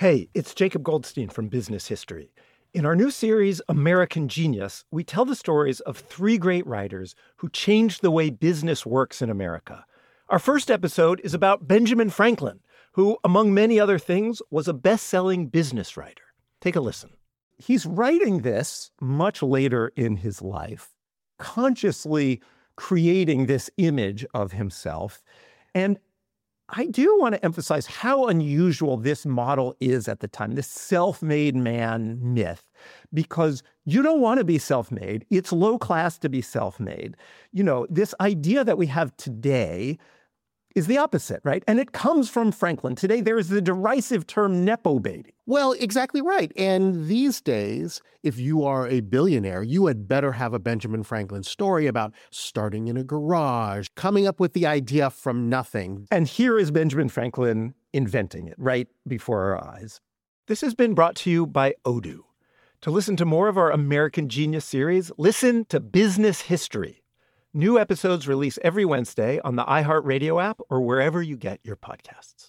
Hey, it's Jacob Goldstein from Business History. In our new series, American Genius, we tell the stories of three great writers who changed the way business works in America. Our first episode is about Benjamin Franklin, who, among many other things, was a best-selling business writer. Take a listen. He's writing this much later in his life, consciously creating this image of himself. And I do want to emphasize how unusual this model is at the time, this self-made man myth, because you don't want to be self-made. It's low class to be self-made. You know, this idea that we have today is the opposite, right? And it comes from Franklin. Today, there is the derisive term nepo baby. Well, exactly right. And these days, if you are a billionaire, you had better have a Benjamin Franklin story about starting in a garage, coming up with the idea from nothing. And here is Benjamin Franklin inventing it right before our eyes. This has been brought to you by Odoo. To listen to more of our American Genius series, listen to Business History. New episodes release every Wednesday on the iHeartRadio app or wherever you get your podcasts.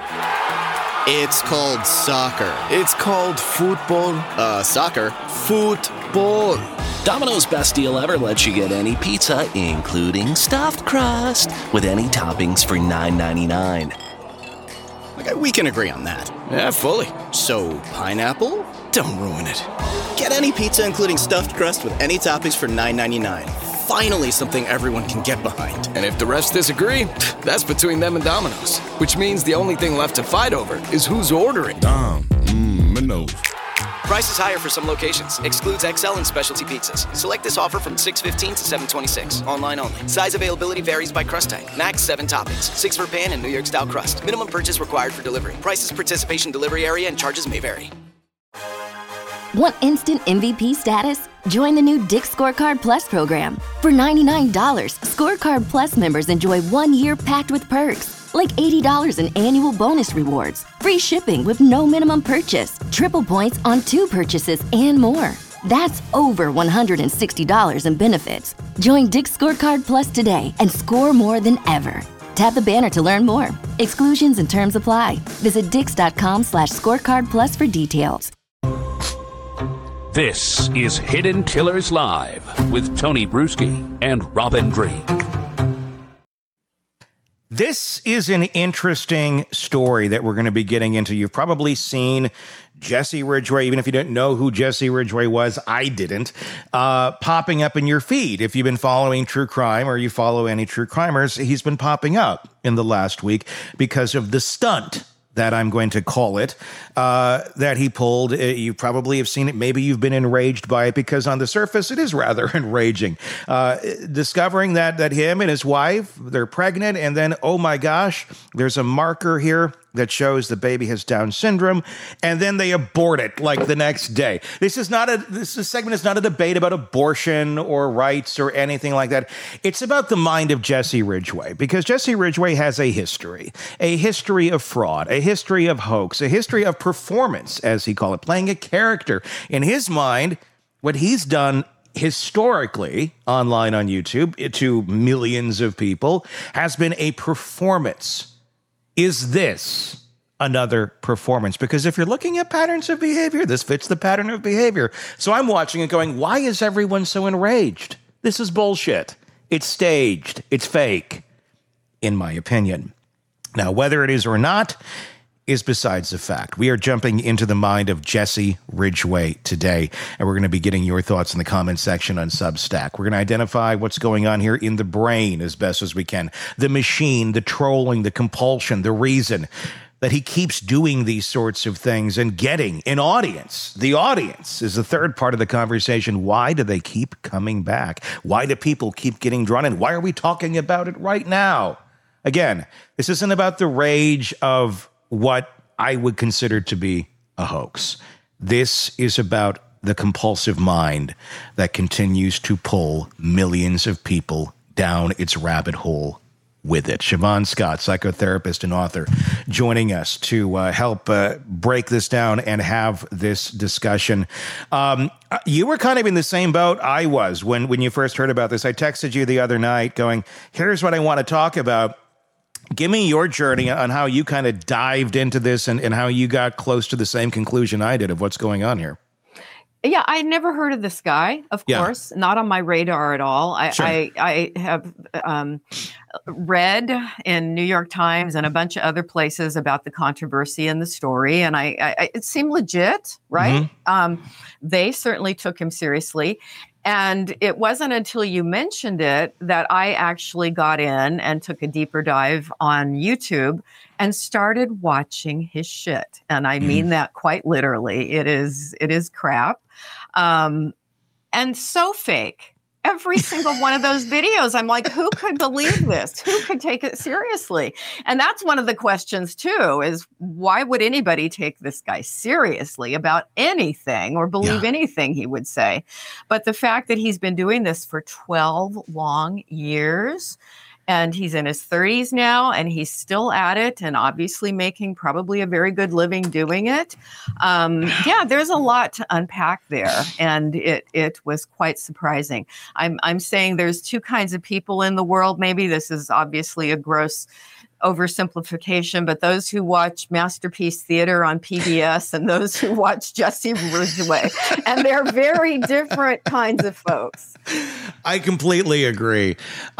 It's called soccer. It's called football. Soccer. Football. Domino's Best Deal Ever lets you get any pizza, including stuffed crust, with any toppings for $9.99. Okay, we can agree on that. Yeah, fully. So, pineapple? Don't ruin it. Get any pizza, including stuffed crust, with any toppings for $9.99. Finally, something everyone can get behind. And if the rest disagree, that's between them and Domino's. Which means the only thing left to fight over is who's ordering. Domino's. Prices higher for some locations. Excludes XL and specialty pizzas. Select this offer from 6/15 to 7/26. Online only. Size availability varies by crust type. Max 7 toppings. 6 for pan and New York style crust. Minimum purchase required for delivery. Prices, participation, delivery area, and charges may vary. Want instant MVP status? Join the new Dick's Scorecard Plus program. For $99, Scorecard Plus members enjoy 1 year packed with perks, like $80 in annual bonus rewards, free shipping with no minimum purchase, triple points on 2 purchases, and more. That's over $160 in benefits. Join Dick's Scorecard Plus today and score more than ever. Tap the banner to learn more. Exclusions and terms apply. Visit dix.com/scorecardplus for details. This is Hidden Killers Live with Tony Bruschi and Robin Dream. This is an interesting story that we're going to be getting into. You've probably seen Jesse Ridgway, even if you didn't know who Jesse Ridgway was, I didn't, popping up in your feed. If you've been following true crime or you follow any true crimers, he's been popping up in the last week because of the stunt that I'm going to call it, that he pulled. You probably have seen it. Maybe you've been enraged by it because on the surface, it is rather enraging. Discovering that him and his wife, they're pregnant, and then, oh my gosh, there's a marker here that shows the baby has Down syndrome, and then they abort it like the next day. This segment is not a debate about abortion or rights or anything like that. It's about the mind of Jesse Ridgway, because Jesse Ridgway has a history of fraud, a history of hoax, a history of performance, as he called it, playing a character. In his mind, what he's done historically online on YouTube to millions of people has been a performance. Is this another performance? Because if you're looking at patterns of behavior, this fits the pattern of behavior. So I'm watching it going, why is everyone so enraged? This is bullshit. It's staged. It's fake, in my opinion. Now, whether it is or not is besides the fact. We are jumping into the mind of Jesse Ridgway today, and we're going to be getting your thoughts in the comment section on Substack. We're going to identify what's going on here in the brain as best as we can. The machine, the trolling, the compulsion, the reason that he keeps doing these sorts of things and getting an audience. The audience is the third part of the conversation. Why do they keep coming back? Why do people keep getting drawn in? Why are we talking about it right now? Again, this isn't about the rage of what I would consider to be a hoax. This is about the compulsive mind that continues to pull millions of people down its rabbit hole with it. Siobhan Scott, psychotherapist and author, joining us to help break this down and have this discussion. You were kind of in the same boat I was when you first heard about this. I texted you the other night going, here's what I want to talk about. Give me your journey on how you kind of dived into this and how you got close to the same conclusion I did of what's going on here. Yeah, I'd never heard of this guy, of course, not on my radar at all. I have read in New York Times and a bunch of other places about the controversy and the story, and it seemed legit, right? Mm-hmm. They certainly took him seriously. And it wasn't until you mentioned it that I actually got in and took a deeper dive on YouTube and started watching his shit. And I mean that quite literally. It is crap. And so fake. Every single one of those videos, I'm like, who could believe this? Who could take it seriously? And that's one of the questions, too, is why would anybody take this guy seriously about anything or believe anything he would say? But the fact that he's been doing this for 12 long years, and he's in his 30s now, and he's still at it, and obviously making probably a very good living doing it. There's a lot to unpack there, and it was quite surprising. I'm saying there's two kinds of people in the world. Maybe this is obviously a gross oversimplification, but those who watch Masterpiece Theater on PBS and those who watch Jesse Ridgway, and they're very different kinds of folks. I completely agree.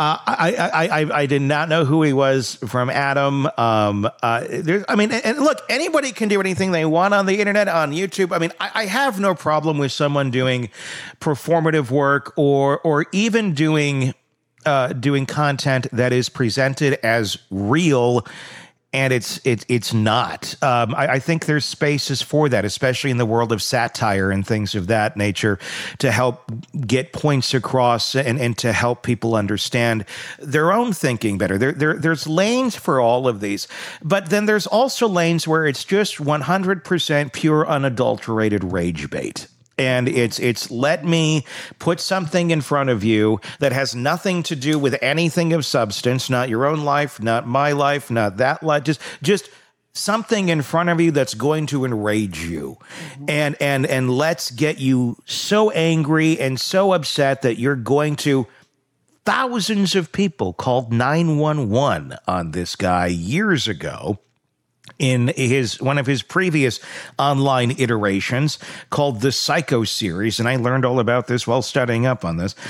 I did not know who he was from Adam. And look, anybody can do anything they want on the internet, on YouTube. I mean, I have no problem with someone doing performative work or even doing content that is presented as real, and it's not. I think there's spaces for that, especially in the world of satire and things of that nature, to help get points across and to help people understand their own thinking better. There's lanes for all of these, but then there's also lanes where it's just 100% pure, unadulterated rage bait. And it's let me put something in front of you that has nothing to do with anything of substance, not your own life, not my life, not that life, just something in front of you that's going to enrage you. And let's get you so angry and so upset that you're going to. Thousands of people called 911 on this guy years ago in one of his previous online iterations called the Psycho series, and I learned all about this while studying up on this,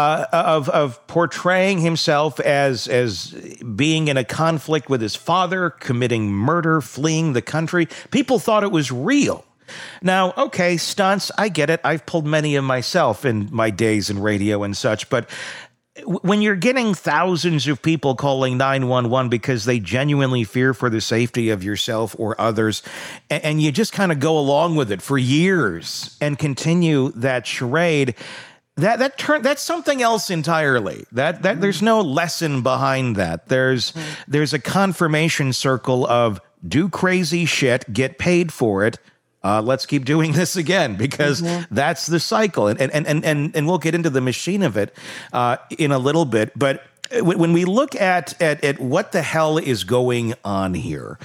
of portraying himself as being in a conflict with his father, committing murder, fleeing the country. People thought it was real. Now, okay, stunts, I get it. I've pulled many of myself in my days in radio and such, but when you're getting thousands of people calling 911 because they genuinely fear for the safety of yourself or others, and you just kind of go along with it for years and continue that charade, that's something else entirely. That there's no lesson behind that. There's a confirmation circle of do crazy shit, get paid for it. Let's keep doing this again, because that's the cycle. And we'll get into the machine of it in a little bit. But when we look at what the hell is going on here,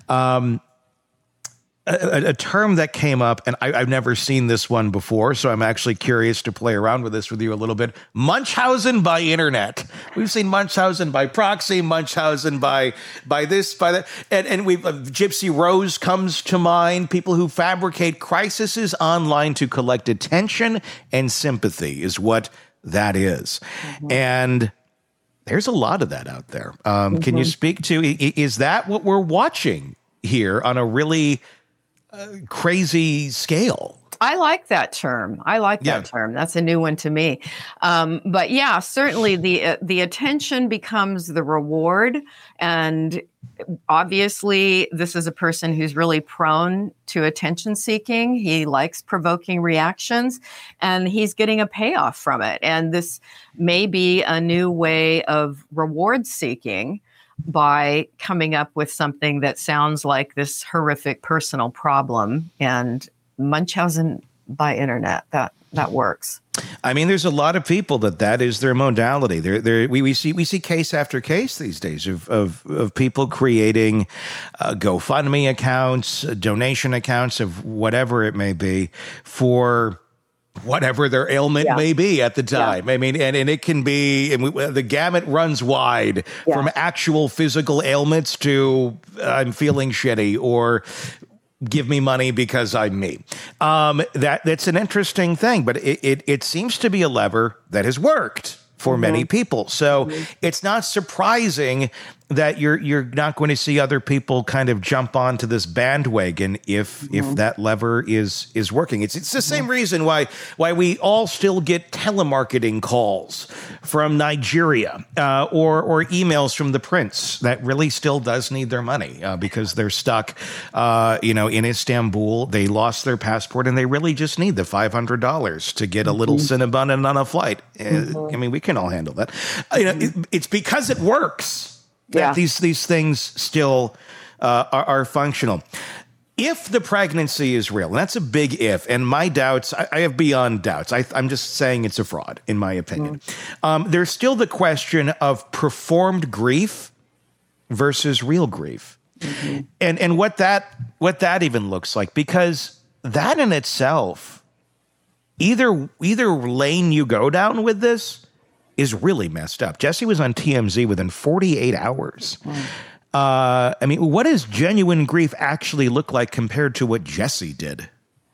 a term that came up, and I've never seen this one before, so I'm actually curious to play around with this with you a little bit. Munchausen by internet. We've seen Munchausen by proxy, Munchausen by this, by that. And we've Gypsy Rose comes to mind. People who fabricate crises online to collect attention and sympathy is what that is. And there's a lot of that out there. Can you speak to, is that what we're watching here on a really crazy scale? I like that term. Term. That's a new one to me. But yeah, certainly the attention becomes the reward. And obviously, this is a person who's really prone to attention seeking. He likes provoking reactions, and he's getting a payoff from it. And this may be a new way of reward seeking by coming up with something that sounds like this horrific personal problem. And Munchausen by internet, that works. I mean, there's a lot of people that is their modality. We see case after case these days of people creating GoFundMe accounts, donation accounts of whatever it may be for whatever their ailment may be at the time. I mean, and it can be, the gamut runs wide from actual physical ailments to I'm feeling shitty or give me money because I'm me. That's an interesting thing, but it seems to be a lever that has worked for many people. So it's not surprising that you're not going to see other people kind of jump onto this bandwagon if that lever is working. It's the same reason why we all still get telemarketing calls from Nigeria or emails from the prince that really still does need their money because they're stuck in Istanbul. They lost their passport and they really just need the $500 to get a little Cinnabon and on a flight. I mean, we can all handle that. It's because it works. That these things still are functional. If the pregnancy is real, and that's a big if, and my doubts, I have beyond doubts. I'm just saying it's a fraud, in my opinion. There's still the question of performed grief versus real grief, and what that even looks like, because that in itself, either lane you go down with this is really messed up. Jessie was on TMZ within 48 hours. I mean, what does genuine grief actually look like compared to what Jessie did?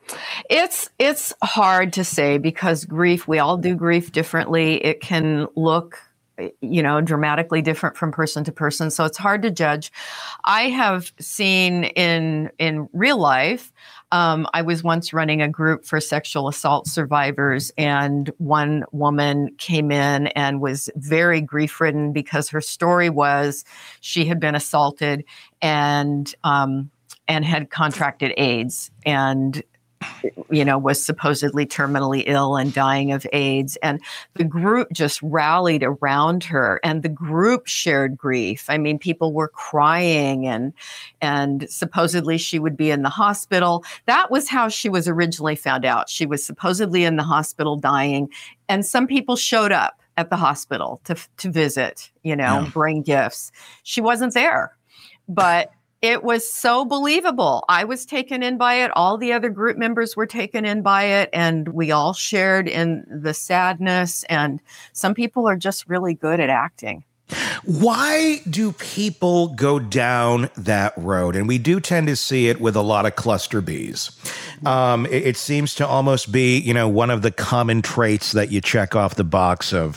It's hard to say because grief, we all do grief differently. It can look, dramatically different from person to person. So it's hard to judge. I have seen in real life, I was once running a group for sexual assault survivors, and one woman came in and was very grief-ridden because her story was she had been assaulted and had contracted AIDS and was supposedly terminally ill and dying of AIDS. And the group just rallied around her, and the group shared grief. I mean, people were crying and supposedly she would be in the hospital. That was how she was originally found out. She was supposedly in the hospital dying, and some people showed up at the hospital to visit, bring gifts. She wasn't there, but it was so believable. I was taken in by it. All the other group members were taken in by it. And we all shared in the sadness. And some people are just really good at acting. Why do people go down that road? And we do tend to see it with a lot of cluster Bs. It seems to almost be, one of the common traits that you check off the box of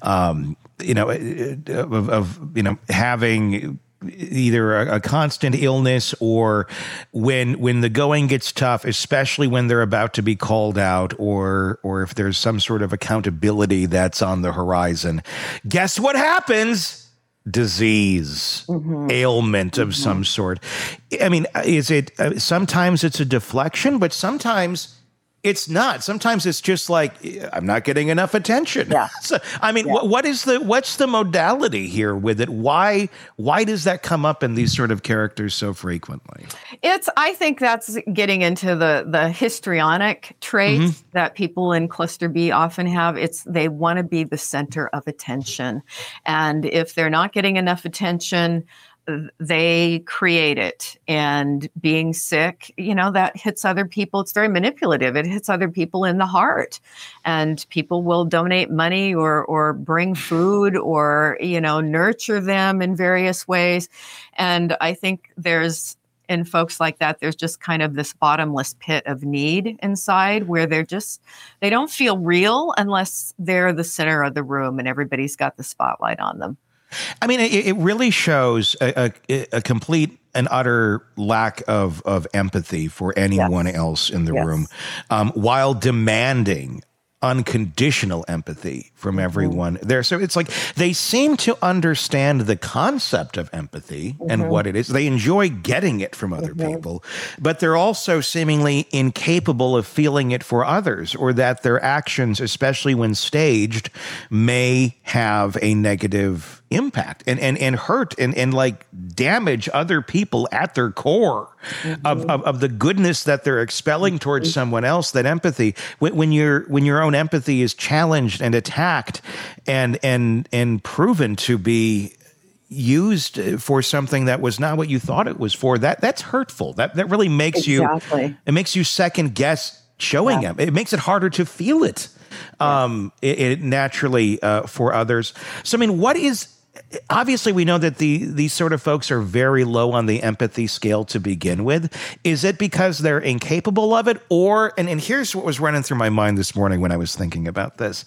having either a constant illness or when the going gets tough, especially when they're about to be called out or if there's some sort of accountability that's on the horizon. Guess what happens? Disease, ailment of some sort. I mean, is it sometimes it's a deflection, but sometimes it's not. Sometimes it's just like, I'm not getting enough attention. Yeah. So, I mean, what's the modality here with it? Why does that come up in these sort of characters so frequently? I think that's getting into the histrionic traits that people in cluster B often have. They want to be the center of attention. And if they're not getting enough attention, they create it. And being sick, that hits other people. It's very manipulative. It hits other people in the heart. And people will donate money or bring food or, nurture them in various ways. And I think in folks like that, there's just kind of this bottomless pit of need inside where they don't feel real unless they're the center of the room and everybody's got the spotlight on them. I mean, it really shows a complete and utter lack of empathy for anyone else in the room, while demanding unconditional empathy from everyone there. So it's like they seem to understand the concept of empathy and what it is. They enjoy getting it from other people, but they're also seemingly incapable of feeling it for others, or that their actions, especially when staged, may have a negative impact and hurt and like damage other people at their core of the goodness that they're expelling towards someone else. That empathy, when your own empathy is challenged and attacked and proven to be used for something that was not what you thought it was for, that's hurtful. That really makes you second guess showing them. It makes it harder to feel it, it naturally for others. So, I mean, what is... Obviously, we know that these sort of folks are very low on the empathy scale to begin with. Is it because they're incapable of it? Or, and here's what was running through my mind this morning when I was thinking about this.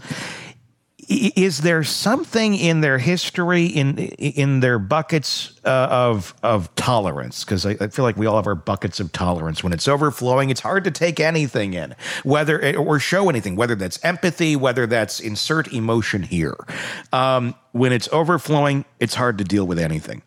Is there something in their history, in their buckets of tolerance? Because I feel like we all have our buckets of tolerance. When it's overflowing, it's hard to take anything in, or show anything, whether that's empathy, whether that's insert emotion here. When it's overflowing, it's hard to deal with anything.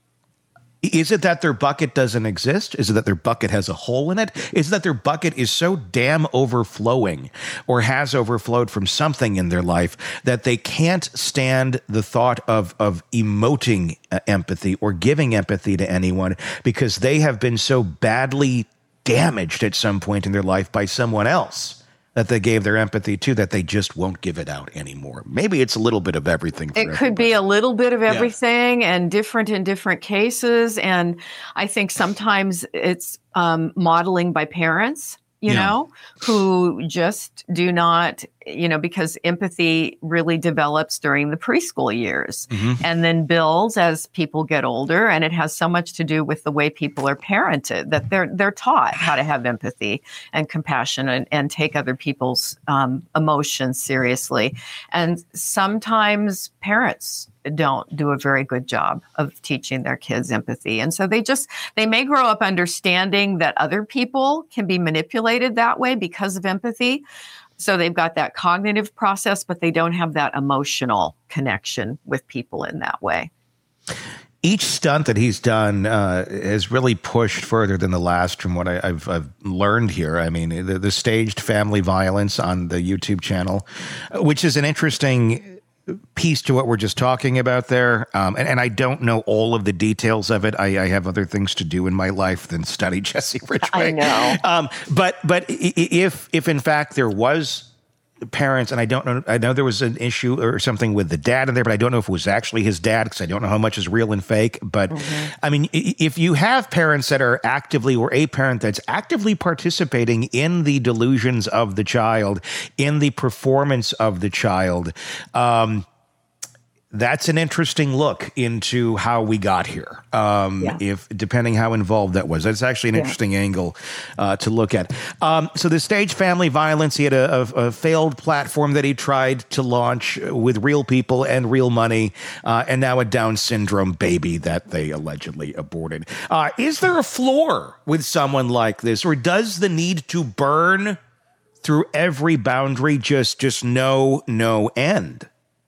Is it that their bucket doesn't exist? Is it that their bucket has a hole in it? Is it that their bucket is so damn overflowing or has overflowed from something in their life that they can't stand the thought of emoting empathy or giving empathy to anyone because they have been so badly damaged at some point in their life by someone else that they gave their empathy to, that they just won't give it out anymore? Maybe it's a little bit of everything. It could be a little bit of everything and different in different cases. And I think sometimes it's modeling by parents, you know, who just do not, because empathy really develops during the preschool years and then builds as people get older. And it has so much to do with the way people are parented, that they're taught how to have empathy and compassion and take other people's emotions seriously. And sometimes parents don't do a very good job of teaching their kids empathy. And so they may grow up understanding that other people can be manipulated that way because of empathy. So they've got that cognitive process, but they don't have that emotional connection with people in that way. Each stunt that he's done has really pushed further than the last from what I've learned here. I mean, the staged family violence on the YouTube channel, which is an interesting piece to what we're just talking about there. And I don't know all of the details of it. I have other things to do in my life than study Jesse Ridgway. I know. But if in fact there was parents, and I don't know, I know there was an issue or something with the dad in there, but I don't know if it was actually his dad, because I don't know how much is real and fake. But I mean, if you have parents that are actively, or a parent that's actively participating in the delusions of the child, in the performance of the child, that's an interesting look into how we got here. If depending how involved that was, that's actually an interesting angle to look at. So the staged family violence, he had a failed platform that he tried to launch with real people and real money, and now a Down syndrome baby that they allegedly aborted. Is there a floor with someone like this, or does the need to burn through every boundary just no end?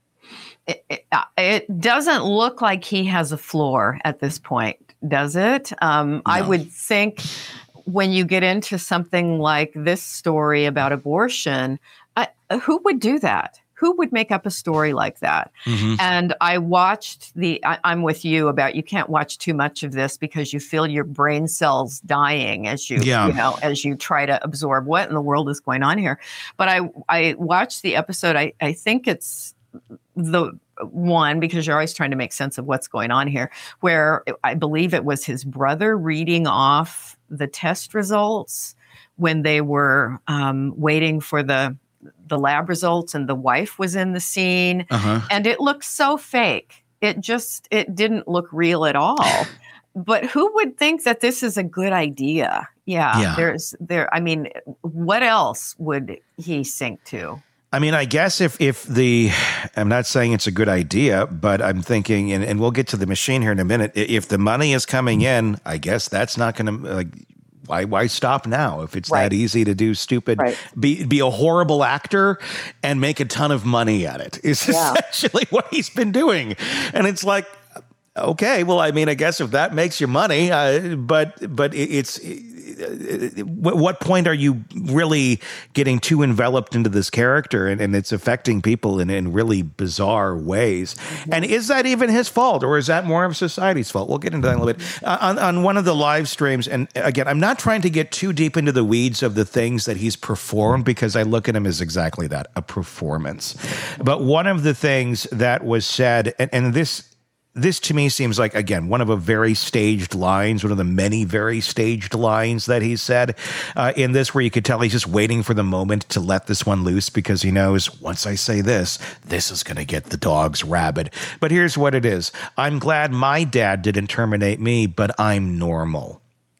It doesn't look like he has a floor at this point, does it? No. I would think when you get into something like this story about abortion, who would do that? Who would make up a story like that? And I watched I'm with you about, you can't watch too much of this because you feel your brain cells dying as you as you try to absorb what in the world is going on here. But I watched the episode. I think it's the one, because you're always trying to make sense of what's going on here, where I believe it was his brother reading off the test results when they were waiting for the lab results, and the wife was in the scene, and it looked so fake. It didn't look real at all. But who would think that this is a good idea? I mean, what else would he sink to? I mean, I guess I'm not saying it's a good idea, but I'm thinking, and we'll get to the machine here in a minute. If the money is coming in, I guess that's not going to, why stop now? If it's that easy to do stupid, be a horrible actor and make a ton of money at it is essentially what he's been doing. And it's like, okay, well, I mean, I guess if that makes you money, but it's what point are you really getting too enveloped into this character and it's affecting people in really bizarre ways? And is that even his fault, or is that more of society's fault? We'll get into that in a little bit. On one of the live streams, and again, I'm not trying to get too deep into the weeds of the things that he's performed, because I look at him as exactly that, a performance. But one of the things that was said, and this this to me seems like, again, one of a very staged lines, one of the many very staged lines that he said in this, where you could tell he's just waiting for the moment to let this one loose because he knows once I say this is going to get the dogs rabid. But here's what it is. I'm glad my dad didn't terminate me, but I'm normal.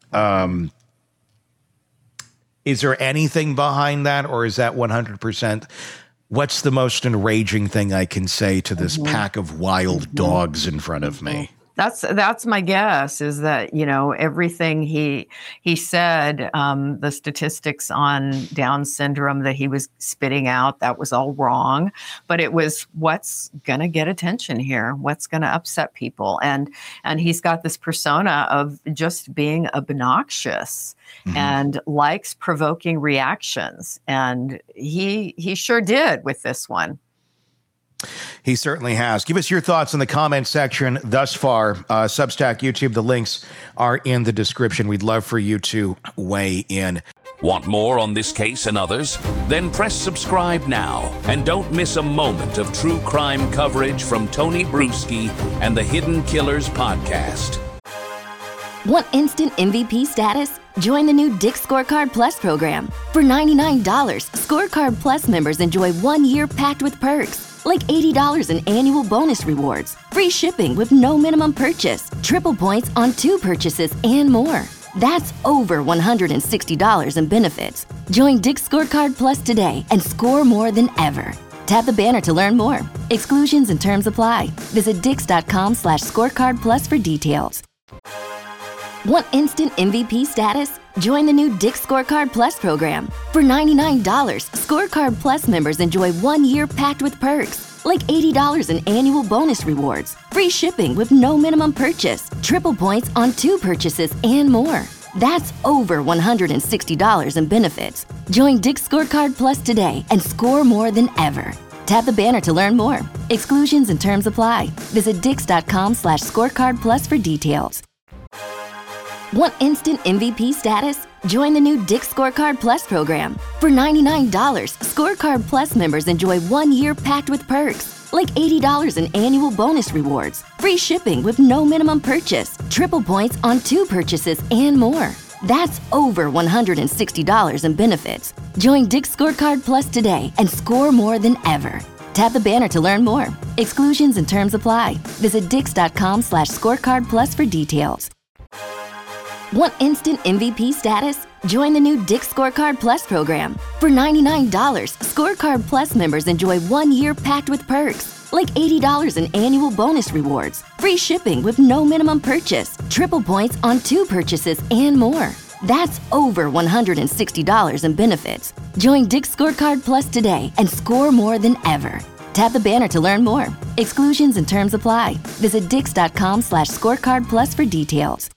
Is there anything behind that, or is that 100%? What's the most enraging thing I can say to this pack of wild dogs in front of me? That's my guess, is that, everything he said, the statistics on Down syndrome that he was spitting out, that was all wrong. But it was what's going to get attention here, what's going to upset people. And he's got this persona of just being obnoxious and likes provoking reactions. And he sure did with this one. He certainly has. Give us your thoughts in the comment section thus far. Substack, YouTube, the links are in the description. We'd love for you to weigh in. Want more on this case and others? Then press subscribe now and don't miss a moment of true crime coverage from Tony Bruschi and the Hidden Killers podcast. Want instant MVP status? Join the new Dick Scorecard Plus program. For $99, Scorecard Plus members enjoy 1 year packed with perks, like $80 in annual bonus rewards, free shipping with no minimum purchase, triple points on 2 purchases, and more. That's over $160 in benefits. Join Dick Scorecard Plus today and score more than ever. Tap the banner to learn more. Exclusions and terms apply. Visit dix.com/scorecard plus for details. Want instant MVP status? Join the new Dick Scorecard Plus program. For $99, Scorecard Plus members enjoy 1 year packed with perks, like $80 in annual bonus rewards, free shipping with no minimum purchase, triple points on 2 purchases, and more. That's over $160 in benefits. Join Dick Scorecard Plus today and score more than ever. Tap the banner to learn more. Exclusions and terms apply. Visit dix.com/scorecard plus for details. Want instant MVP status? Join the new Dick Scorecard Plus program. For $99, Scorecard Plus members enjoy 1 year packed with perks, like $80 in annual bonus rewards, free shipping with no minimum purchase, triple points on 2 purchases, and more. That's over $160 in benefits. Join Dick Scorecard Plus today and score more than ever. Tap the banner to learn more. Exclusions and terms apply. Visit dix.com/scorecard plus for details. Want instant MVP status? Join the new Dick Scorecard Plus program. For $99, Scorecard Plus members enjoy 1 year packed with perks, like $80 in annual bonus rewards, free shipping with no minimum purchase, triple points on 2 purchases, and more. That's over $160 in benefits. Join Dick Scorecard Plus today and score more than ever. Tap the banner to learn more. Exclusions and terms apply. Visit dix.com/scorecard plus for details.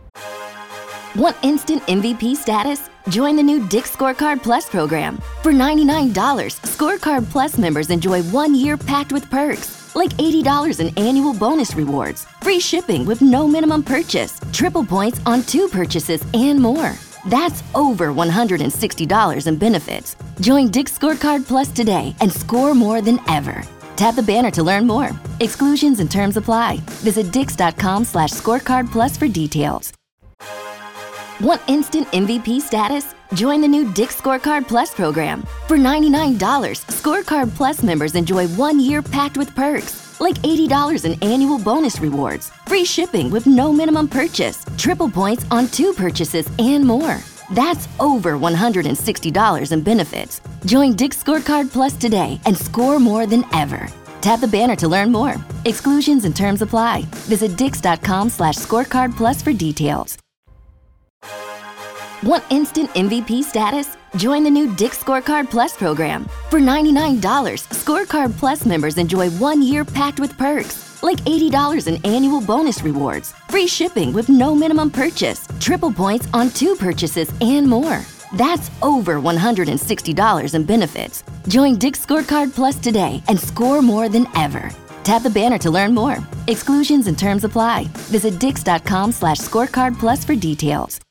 Want instant MVP status? Join the new Dick Scorecard Plus program. For $99, Scorecard Plus members enjoy 1 year packed with perks, like $80 in annual bonus rewards, free shipping with no minimum purchase, triple points on 2 purchases, and more. That's over $160 in benefits. Join Dick Scorecard Plus today and score more than ever. Tap the banner to learn more. Exclusions and terms apply. Visit dix.com/scorecard plus for details. Want instant MVP status? Join the new Dick Scorecard Plus program. For $99, Scorecard Plus members enjoy 1 year packed with perks, like $80 in annual bonus rewards, free shipping with no minimum purchase, triple points on 2 purchases, and more. That's over $160 in benefits. Join Dick Scorecard Plus today and score more than ever. Tap the banner to learn more. Exclusions and terms apply. Visit dix.com/scorecard plus for details. Want instant MVP status? Join the new Dick Scorecard Plus program. For $99, Scorecard Plus members enjoy 1 year packed with perks, like $80 in annual bonus rewards, free shipping with no minimum purchase, triple points on 2 purchases, and more. That's over $160 in benefits. Join Dick Scorecard Plus today and score more than ever. Tap the banner to learn more. Exclusions and terms apply. Visit dix.com/scorecard plus for details.